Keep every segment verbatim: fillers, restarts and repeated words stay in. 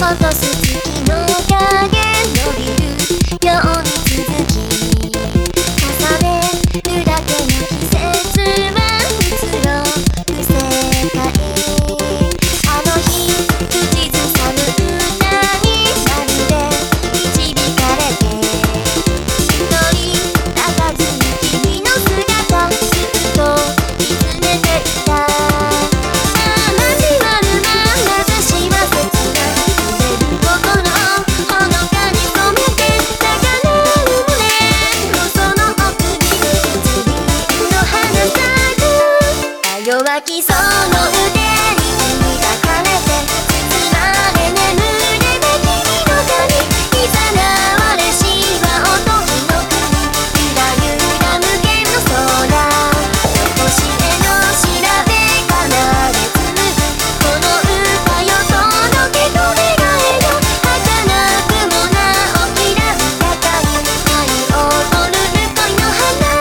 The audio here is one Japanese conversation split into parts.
落とす月の影伸びるように続き重ねるだけの季節は移ろう世界。あの日口ずさむ歌にまるで導かれて一人立たずに君の姿ずっと見つめていた。弱きその腕に抱かれて包まれ眠れば君の髪いざなわれしはおとぎの国ゆらゆら無限の空としへの調べ奏で紡ぐこの歌よ届けと願えよ儚くもなおきらび高い愛を踊る恋の花。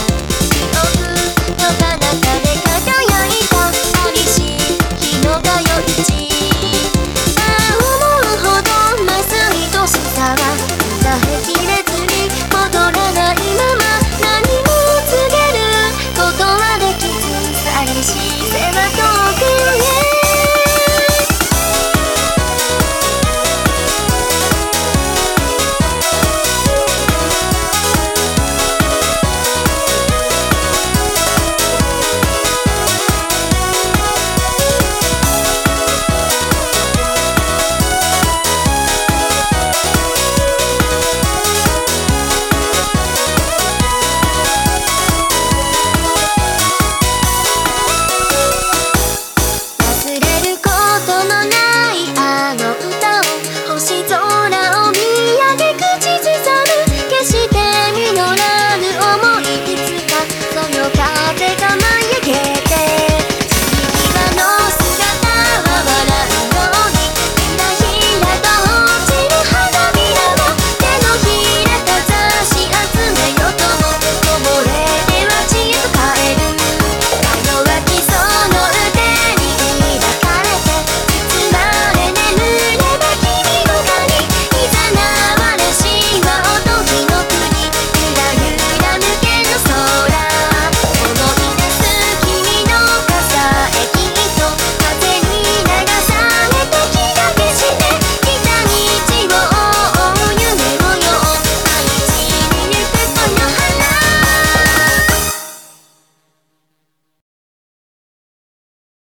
の中で輝いたありし日のが